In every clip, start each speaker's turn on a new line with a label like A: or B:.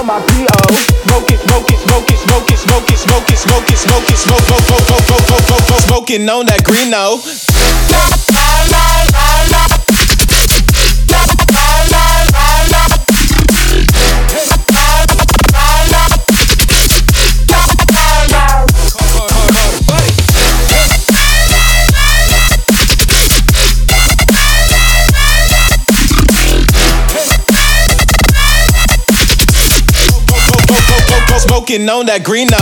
A: my P.O. Smoke it, smoke it, smoke it, smoke it, smoke it, smoke it, smoke it, smoke it, smoke, smoking on that greeno. Smoking on that greeno.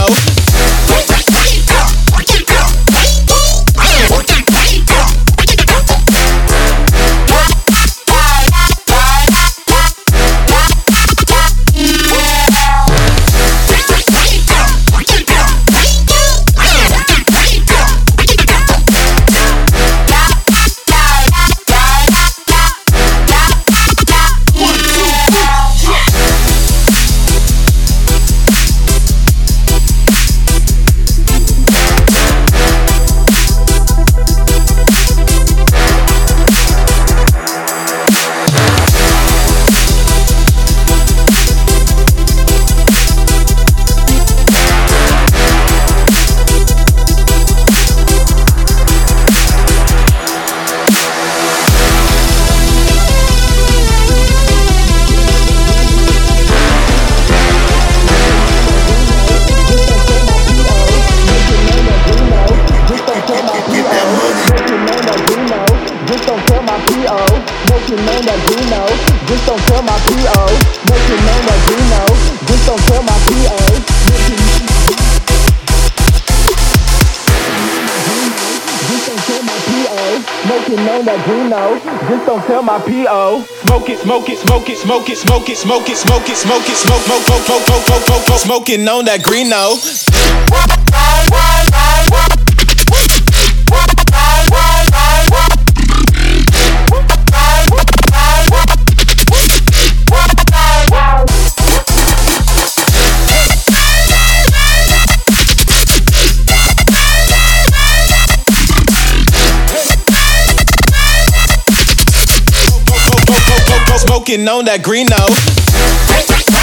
A: Just don't tell my P.O. Smoke it, smoke it, smoke it, smoke it, smoke it, smoke it, smoke it, smoke it, smoke, smoking on that greeno. Smoking on that greeno.